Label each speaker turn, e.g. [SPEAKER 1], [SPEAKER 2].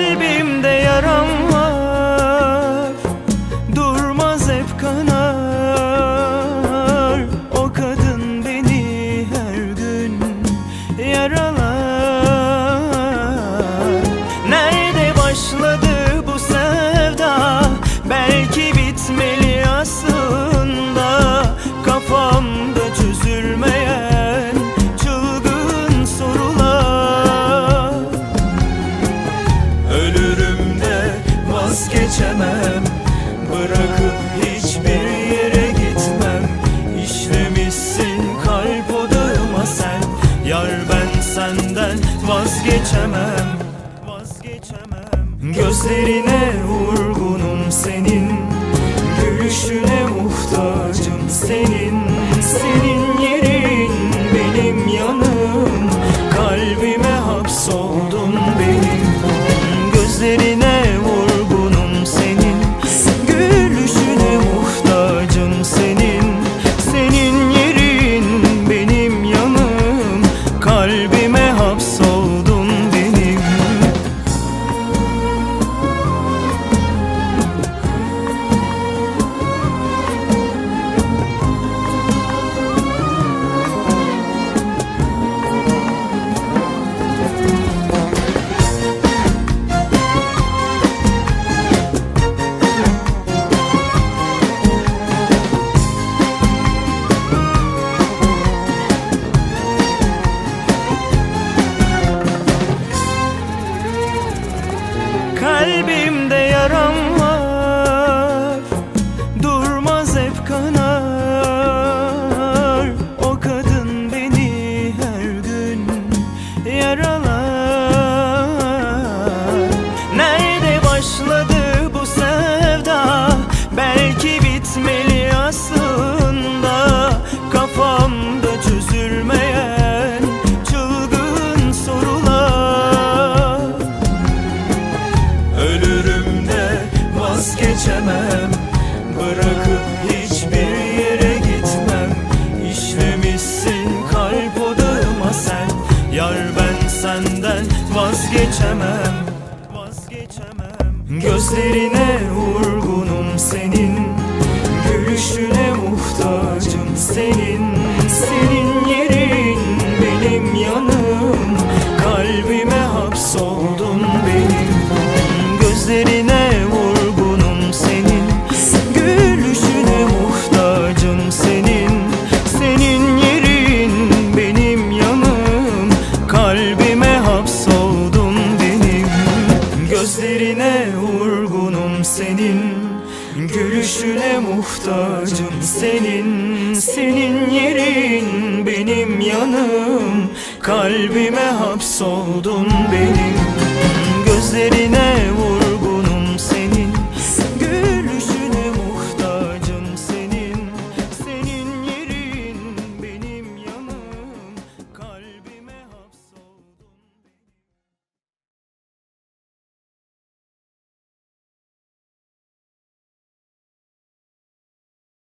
[SPEAKER 1] Kalbimde yaram var, durmaz hep kanar. O kadın beni her gün yaralar. Nerede başladı bu sevda? Belki bitmeli aslında. Kafamda çözülmeyen çılgın sorular. Ölürüm de vazgeçemem, bırakıp hiçbir yere gitmem. İşlemişsin kalp odağıma sen, yar ben senden vazgeçemem, vazgeçemem. Gözlerine vurgunum senin, gülüşüne muhtacım senin. Senin yerin benim yanım, kalbime hapsoldun benim. Gözlerine vurgunum senin, gülüşüne muhtacım senin. Senin yerin benim yanım, kalbime hapsoldun benim. Kalbimde yaram var, durmaz hep kanar. O kadın beni her gün yaralar. Nerede başladı bu sevda? Belki bitmeli aslında. Kafamda çözülmeyen çılgın sorular. Ölürüm de vazgeçemem, bırakıp hiçbir yere gitmem. İşlemişsin kalp odağıma sen, yar ben senden vazgeçemem, vazgeçemem. Gözlerine vurgunum senin, gülüşüne muhtacım senin. Senin yerin benim yanım, kalbime hapsoldun benim. Gözlerine vurgunum senin, gülüşüne muhtacım senin. Senin yerin benim yanım, kalbime hapsoldun benim. Gözlerine vurgunum senin, gülüşüne muhtacım senin. Senin yerin benim yanım, kalbime hapsoldun benim. Gözlerine vurgunum